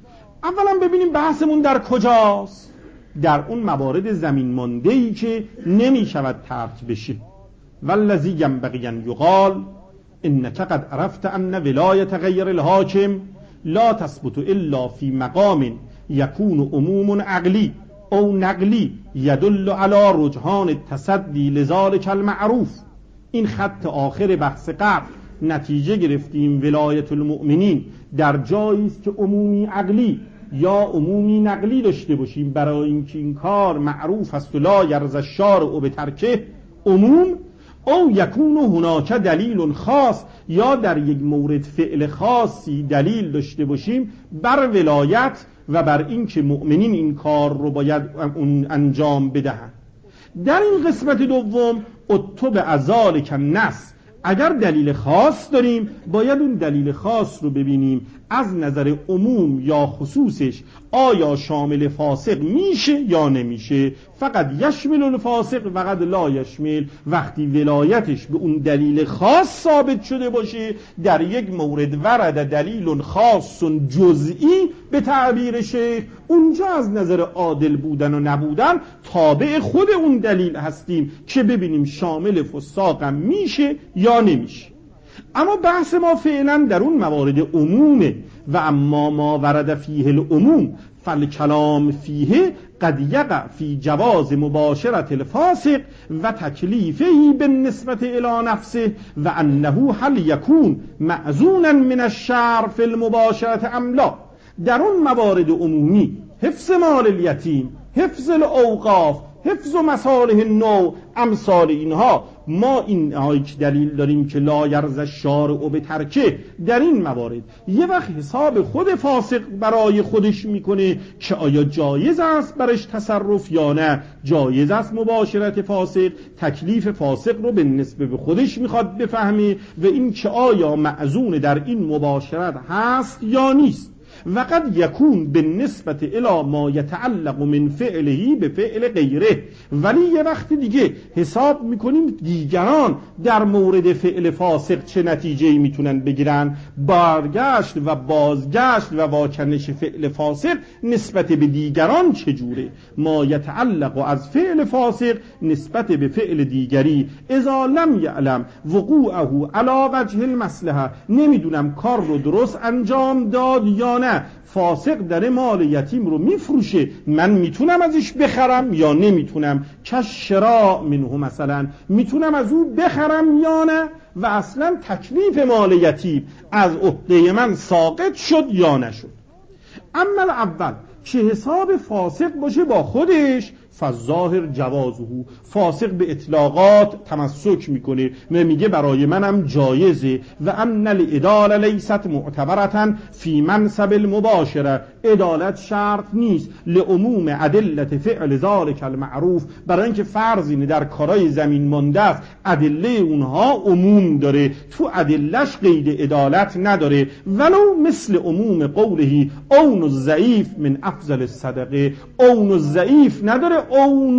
اولا ببینیم بحثمون در کجاست. در اون موارد زمین مانده‌ای که نمیشود ترک بشه. والذی ینبغی ان یقال انک قد عرفت ان ولایت غیر الحاکم لا تثبت الا فی مقام یکون عموم عقلی او نقلی یدل علی رجحان التصدی لذلک المعروف. این خط آخر بحث قبل نتیجه گرفتیم ولایت المؤمنین در جایی است که عمومی عقلی یا عمومی نقلی داشته باشیم برای اینکه این کار معروف است و لا یرضی الشارع به ترکه عموم، او یکون هناک دلیل خاص، یا در یک مورد فعل خاصی دلیل داشته باشیم بر ولایت و بر اینکه مؤمنین این کار رو باید انجام بدهند. در این قسمت دوم اتبع ذلک النص، اگر دلیل خاص داریم باید اون دلیل خاص رو ببینیم از نظر عموم یا خصوصش آیا شامل فاسق میشه یا نمیشه. فقط یشمل الفاسق فقط لا یشمل. وقتی ولایتش به اون دلیل خاص ثابت شده باشه، در یک مورد ورد دلیل خاص جزئی به تعبیر شیخ، اونجا از نظر عادل بودن و نبودن تابع خود اون دلیل هستیم که ببینیم شامل فساقم میشه یا نمیشه. اما بحث ما فعلا در اون موارد عمومه. و اما ما ورد فیه العموم فالکلام فیه قد یقع فی جواز مباشرت الفاسق و تکلیفه بالنسبة الی نفسه و انه هل یکون معزونا من الشرع فی المباشرت ام لا. در اون موارد عمومی، حفظ مال الیتیم، حفظ الاوقاف، حفظ مصالح نو، امثال اینها، ما این که دلیل داریم که لا یرضی الشارع به ترکه، در این موارد یه وقت حساب خود فاسق برای خودش میکنه که آیا جایز است برش تصرف یا نه، جایز است مباشرت فاسق، تکلیف فاسق رو به نسبت به خودش میخواد بفهمه و این که آیا معزون در این مباشرت هست یا نیست. وقد یکون بالنسبة الی ما یتعلق من فعله به فعل غیره. ولی یه وقت دیگه حساب میکنیم دیگران در مورد فعل فاسق چه نتیجه‌ای میتونن بگیرن، برگشت و بازگشت و واکنش فعل فاسق نسبت به دیگران چجوره. ما یتعلق از فعل فاسق نسبت به فعل دیگری اذا لم یعلم وقوعه علی وجه المصلحه، نمیدونم کار رو درست انجام داد یا نه. فاسق در مال یتیم رو میفروشه، من میتونم ازش بخرم یا نمیتونم؟ کش شراء منه مثلا، میتونم از او بخرم یا نه؟ و اصلا تکلیف مال یتیم از عهده من ساقط شد یا نشد. اما اول که حساب فاسق باشه با خودش، فالظاهر جوازه، فاسق به اطلاقات تمسک میکنه و میگه برای منم جایزه. و ان العدالة لیست معتبرة فی منصب المباشره، عدالت شرط نیست لعموم ادله فعل ذلک المعروف، برای اینکه فرض اینه در کارهای زمین مانده است ادله اونها عموم داره، تو ادلش قید عدالت نداره. ولو مثل عموم قوله اون الضعیف من افضل الصدقه، اون الضعیف نداره اون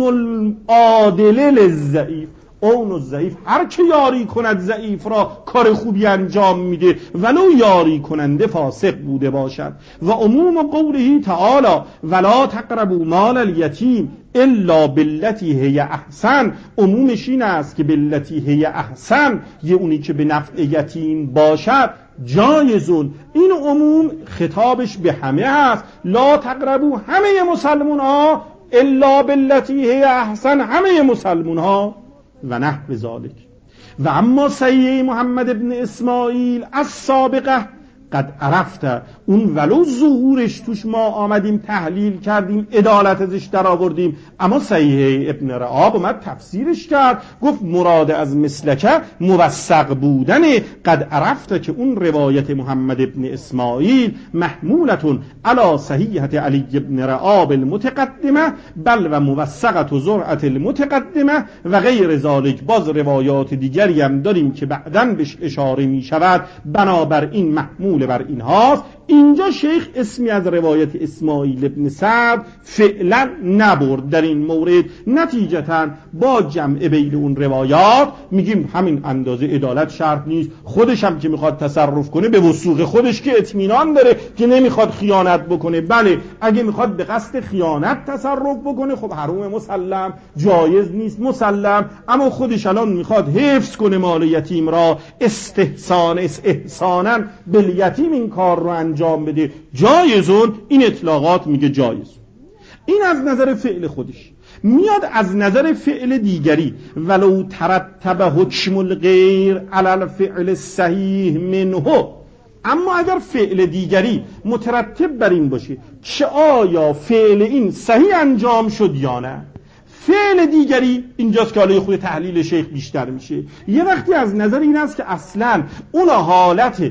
العادل للضعیف. اون الضعیف هر که یاری کند ضعیف را کار خوبی انجام میده ولو یاری کننده فاسق بوده باشد. و عموم قوله تعالی ولا تقربوا مال الیتیم الا باللتی هی احسن، عمومش این است که باللتی هی احسن، یه اونی که به نفع یتیم باشد جایزون. این عموم خطابش به همه هست، لا تقربوا همه مسلمون ها، الا باللتی هی احسن همه مسلمون ها و نحو ذالک. و اما صحیح محمد ابن اسماعیل از سابقه قد عرفته، اون ولو ظهورش توش ما آمدیم تحلیل کردیم عدالت ازش در آوردیم، اما صحیح ابن رعاب اومد تفسیرش کرد، گفت مراد از مسلکه موثق بودنه. قد عرفته که اون روایت محمد ابن اسماعیل محمولتون علی صحیحت علی ابن رعاب المتقدمه بل و موثقت و زرعت المتقدمه و غیر ذالک. باز روایات دیگری هم داریم که بعداً بهش اشاره می شود، بنابراین محمول بر این هاست. اینجا شیخ اسمی از روایت اسماعیل ابن سعد فعلا نبرد در این مورد، نتیجتاً با جمع بین اون روایات میگیم همین اندازه عدالت شرط نیست. خودش هم که میخواد تصرف کنه به وثوق خودش که اطمینان داره که نمیخواد خیانت بکنه، بله اگه میخواد به قصد خیانت تصرف بکنه خب حرام مسلم، جایز نیست مسلم، اما خودش الان میخواد حفظ کنه مال یتیم را، احسانا بالیتیم این کار رو انجام بده، جایزون. این اطلاقات میگه جایز. این از نظر فعل خودش. میاد از نظر فعل دیگری، ولو ترتب حکم الغیر علی الفعل الصحیح منه، اما اگر فعل دیگری مترتب بر این باشه که آیا فعل این صحیح انجام شد یا نه، فعل دیگری اینجاست که حالا خود تحلیل شیخ بیشتر میشه. یه وقتی از نظر این است که اصلا اون حالت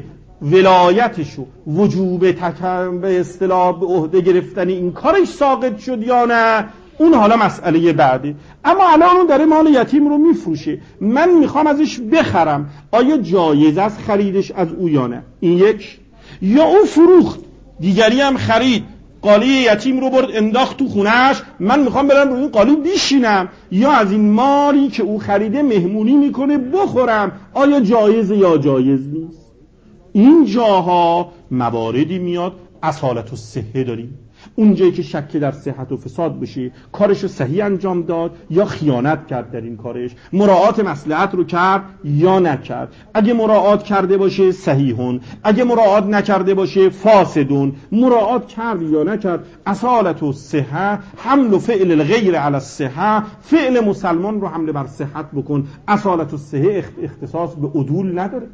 ولایتشو وجوب به اصطلاح به عهده گرفتن این کارش ساقط شد یا نه، اون حالا مسئله بعده. اما الان اون داره مال یتیم رو میفروشه، من میخوام ازش بخرم، آیا جایز است خریدش از او یا نه؟ این یک. یا او فروخت، دیگری هم خرید، قالی یتیم رو برد انداخت تو خونهش، من میخوام برم روی این قالی بشینم یا از این مالی که او خریده مهمونی میکنه بخورم، آیا جایزه یا جایز نیست؟ این جاها مواردی میاد اصالت و صحه داریم، اونجایی که شک در صحت و فساد بشه، کارش صحیح انجام داد یا خیانت کرد در این کارش، مراعات مصلحت رو کرد یا نکرد. اگه مراعات کرده باشه صحیحون، اگه مراعات نکرده باشه فاسدون. مراعات کرد یا نکرد، اصالت و صحه، حمل و فعل الغیر علی الصحه، فعل مسلمان رو حمل بر صحت بکن. اصالت و صحه اختصاص به عدول نداره.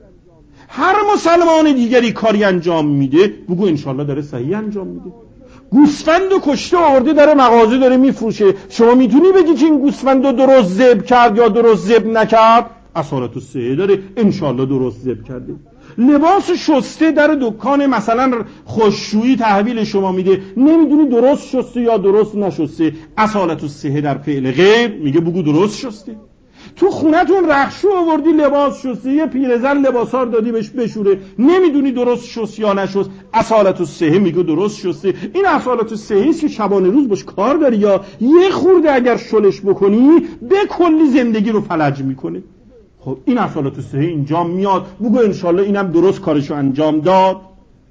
هر مسلمان دیگری کاری انجام میده بگو انشالله داره صحیح انجام میده. گوسفند و کشته آورده داره مغازه داره میفروشه، شما میتونی بگی که این گوسفند رو درست ذبح کرد یا درست ذبح نکرد؟ اصالت و صحه داره، انشالله درست ذبح کرده. لباس شسته در دکان مثلا خوششویی تحویل شما میده، نمیدونی درست شسته یا درست نشسته، اصالت و صحه در فعل غیر میگه بگو درست شسته. تو خونتون رخشو آوردی لباس شسته، یه پیرزن لباسار دادی بهش بشوره، نمیدونی درست شست یا نشست، اصالت الصحه میگه درست شسته. این اصالت الصحه است که شبانه روز باش کار داری، یا یه خورده اگر شلش بکنی به کلی زندگی رو فلج میکنه. خب این اصالت الصحه اینجا میاد، بگو انشالله اینم درست کارشو انجام داد.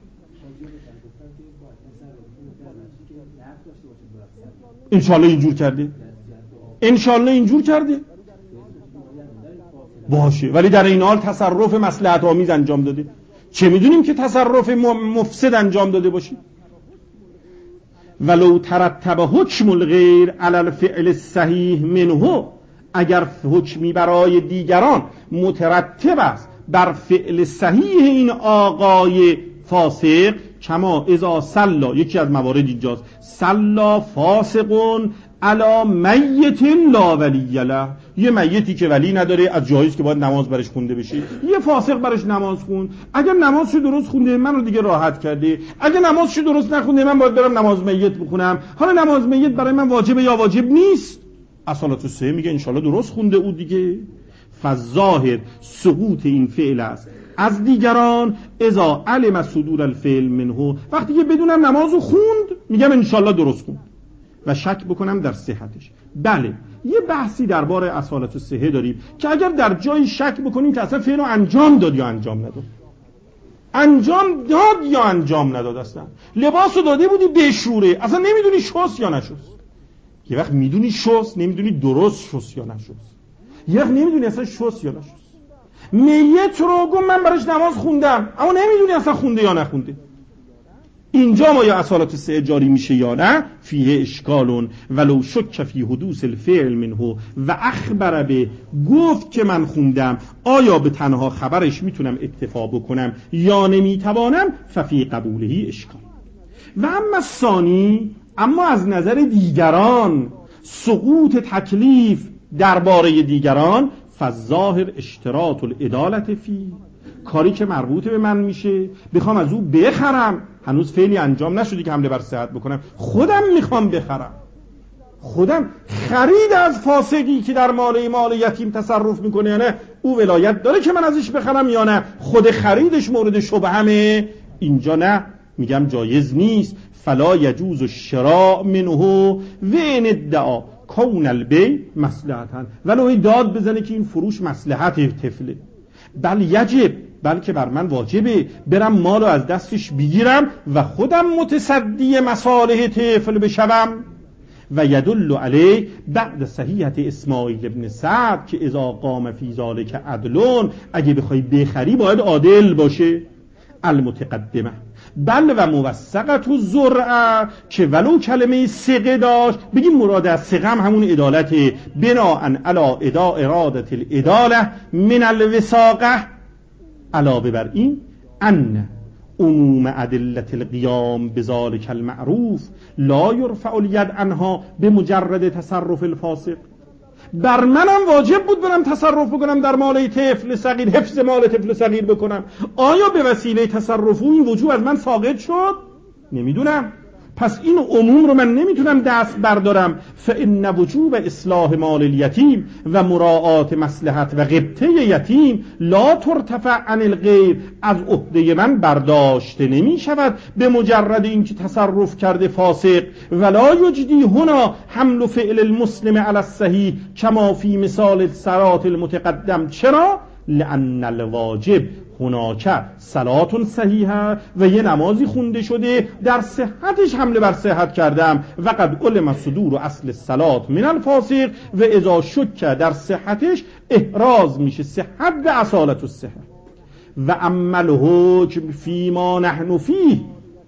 انشالله اینجور کرده، انشالله اینجور کرده باشه، ولی در این حال تصرف مصلحت آمیز انجام داده، چه میدونیم که تصرف مفسد انجام داده باشه. ولو ترتب حکم الغیر علی الفعل الصحیح منه، اگر حکمی برای دیگران مترتب است بر فعل صحیح این آقای فاسق، کما اذا صلا، یکی از موارد اینجاست، صلا فاسقون علی میت لا ولی له، یه میتی که ولی نداره، از جاییست که باید نماز برش خونده بشه، یه فاسق برش نماز خون. اگر نمازشو درست خونده منو دیگه راحت کرده، اگر نمازشو درست نخونده من باید برم نماز میت بخونم. حالا نماز میت برای من واجبه یا واجب نیست؟ اصالت السه میگه انشالله درست خونده او دیگه. فظاهر سقوط این فعل است از دیگران اذا علم صدور الفعل منه، وقتی که بدونم نمازو خوند میگم انشالله درست خوند و شک بکنم در صحتش. بله یه بحثی درباره اصالت الصحه داریم که اگر در جایی شک بکنیم که اصلا فعل رو انجام داد یا انجام نداد، انجام داد یا انجام نداد، اصلا لباسو داده بودی بشوره اصلا نمیدونی شست یا نشست، یه وقت میدونی شست نمیدونی درست شست یا نشست، یه وقت نمیدونی اصلا شست یا نشست. میت رو گم من برش نماز خوندم اما نمیدونی اصلا خونده یا نخونده، اینجا ما یا اصالت الصحه جاری میشه یا نه؟ فیه اشکالون ولو شک فی حدوث الفعل منه و اخبر به، گفت که من خوندم، آیا به تنها خبرش میتونم اکتفا بکنم یا نمیتوانم؟ ففی قبولهی اشکال. و اما ثانی، اما از نظر دیگران سقوط تکلیف درباره دیگران، فالظاهر اشتراط العدالت فی، کاری که مربوط به من میشه بخوام از او بخرم، هنوز فعلی انجام نشدی که حمله بر صحت بکنم، خودم میخوام بخرم، خودم خرید از فاسقی که در مال یتیم تصرف میکنه یا نه، او ولایت داره که من ازش بخرم یا نه، خود خریدش مورد شبهمه، اینجا نه، میگم جایز نیست. فلا یجوز الشراء منه و ان ادعا کون البیع مصلحتن، ولو داد بزنه که این فروش مصلحت طفله، بل یجب، بلکه بر من واجبه برم مالو از دستش بگیرم و خودم متصدی مصالح طفل بشوم. و یدل علی بعد صحیحت اسماعیل ابن سعد که اذا قام فی ذلک عدلون، اگه بخوای بخری باید عادل باشه، المتقدمه بل و موثقت و زرعه، که ولو کلمه ثقه داشت بگیم مراد از ثقه هم همون عدالته، بناء علی ارادت العداله من الوثاقه، علاوه بر این ان عموم ادله القیام بذلک المعروف لا یرفع الید عنها بمجرد تصرف الفاسق. بر منم واجب بود برم تصرف بکنم در مال طفل صغیر، حفظ مال طفل صغیر بکنم، آیا به وسیله تصرف این وجوب از من ساقط شد؟ نمیدونم. پس این عموم رو من نمیتونم دست بردارم. فإن وجوب اصلاح مال الیتیم و مراعات مصلحت و غبطه یتیم لا ترتفع عن الغیر، از عهده من برداشته نمی شود به مجرد اینکه تصرف کرده فاسق. ولا یجدی هنا حمل فعل المسلم علی الصحیح کما فی مثال الصلاة المتقدم. چرا؟ لأن الواجب هناک صلات صحیحه، و یه نمازی خونده شده در صحتش حمله بر صحت کردم، و قد علم صدور اصل الصلات من الفاسق، و اذا شک در صحتش احراز میشه صحت به اصالت الصحه. و اما الحکم فی ما نحن فیه،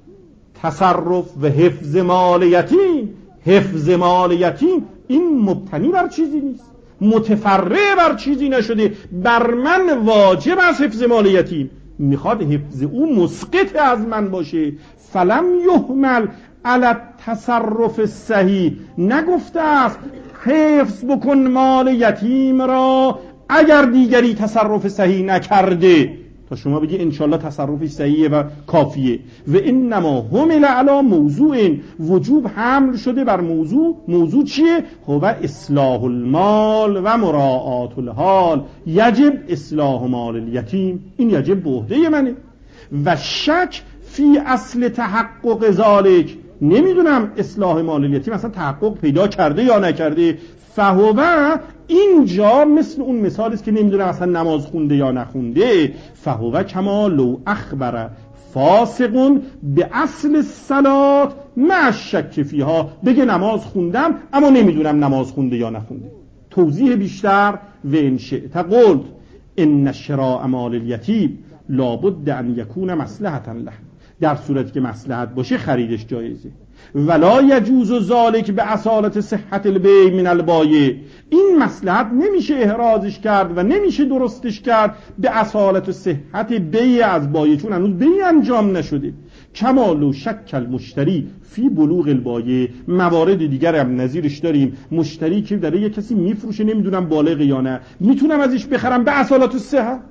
تصرف و حفظ مال یتیم، حفظ مال یتیم این مبتنی بر چیزی نیست، متفرع بر چیزی نشده، بر من واجب از حفظ مال یتیم، میخواد حفظ او مسقط از من باشه. فلم یحمل علی التصرف صحیح، نگفته است حفظ بکن مال یتیم را اگر دیگری تصرف صحیح نکرده، تا شما بگی انشالله تصرفش صحیحه و کافیه. و انما حمل علی موضوع، وجوب حمل شده بر موضوع چیه؟ هو اصلاح المال و مراعات الحال، یجب اصلاح مال الیتیم، این یجب به عهده منه. و شک فی اصل تحقق ذالک، نمیدونم اصلاح مال الیتیم اصلا تحقق پیدا کرده یا نکرده، فهو اینجا مثل اون مثالی است که نمیدونم اصلا نماز خونده یا نخونده، فهو کما لو اخبر فاسقون به اصل الصلات مع الشک فیها، بگه نماز خوندم اما نمیدونم نماز خونده یا نخونده. توضیح بیشتر: و ان شئت قلت ان شراء مال الیتیم لابد ان یکون مصلحتا له، در صورتی که مصلحت باشه خریدش جایزه. ولا یجوز ذالک به اصالت صحت البیع من البایع. این مصلحت نمیشه احرازش کرد و نمیشه درستش کرد به اصالت صحت بیع از بایع، چون هنوز بیع انجام نشده. کمالو شک المشتری فی بلوغ البایع. موارد دیگر هم نظیرش داریم. مشتری که داره یه کسی میفروشه نمیدونم بالغ یا نه، میتونم ازش بخرم به اصالت الصحت؟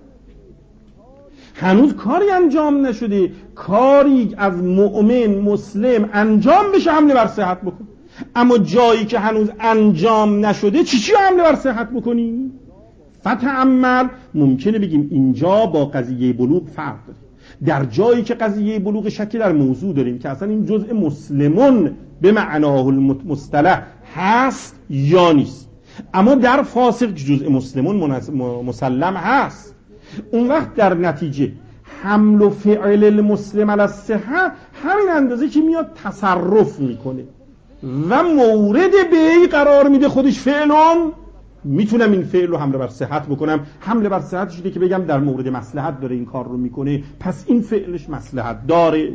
هنوز کاری انجام نشده، کاری از مؤمن مسلم انجام بشه حمله بر صحت بکن. اما جایی که هنوز انجام نشده چی حمله بر صحت بکنی؟ فتعمل. ممکنه بگیم اینجا با قضیه بلوغ فرق داره. در جایی که قضیه بلوغ شکی در موضوع داریم که اصلا این جزء مسلمون به معناه المصطلح هست یا نیست، اما در فاسق جزء مسلمون مسلم هست، اون وقت در نتیجه حمل و فعل المسلم علی الصحه همین اندازه که میاد تصرف میکنه و مورد بیع قرار میده خودش فعلون، میتونم این فعل رو حمله بر صحت بکنم. حمله بر صحت شده که بگم در مورد مصلحت داره این کار رو میکنه، پس این فعلش مصلحت داره.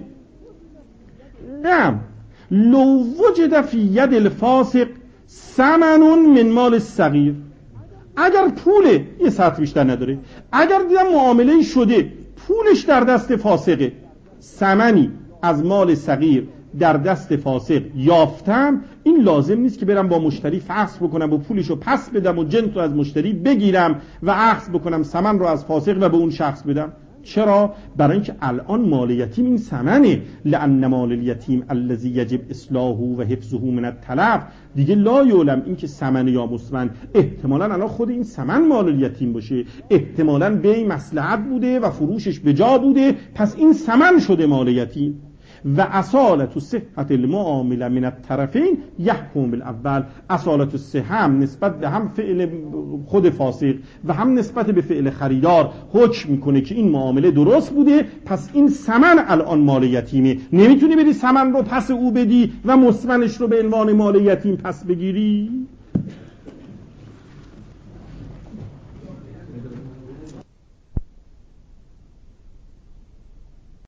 نه، لو وجد فی ید الفاسق ثمن من مال الصغیر، اگر پول یه ساعت بیشتر نداره، اگر دیدم معامله شده پولش در دست فاسقه، ثمنی از مال صغیر در دست فاسق یافتم، این لازم نیست که برم با مشتری فحص بکنم و پولشو پس بدم و جنس رو از مشتری بگیرم و اخذ بکنم ثمن رو از فاسق و به اون شخص بدم. چرا؟ برای اینکه الان مال یتیم این ثمنه. لأن مال الیتیم الذی یجب اصلاحه و حفظه من التلف، دیگه لا یعلم این که ثمن یا مسمن، احتمالاً الان خود این ثمن مال الیتیم باشه، احتمالاً به مصلحت بوده و فروشش به جا بوده، پس این ثمن شده مال یتیم. و اصالت صحت المعامله من الطرفین یحکم بالاول. اصالت الصحه هم نسبت به هم فعل خود فاسق و هم نسبت به فعل خریدار حکم میکنه که این معامله درست بوده، پس این ثمن الان مال یتیمه. نمیتونی بدی ثمن رو پس او بدی و مسمنش رو به عنوان مال یتیم پس بگیری.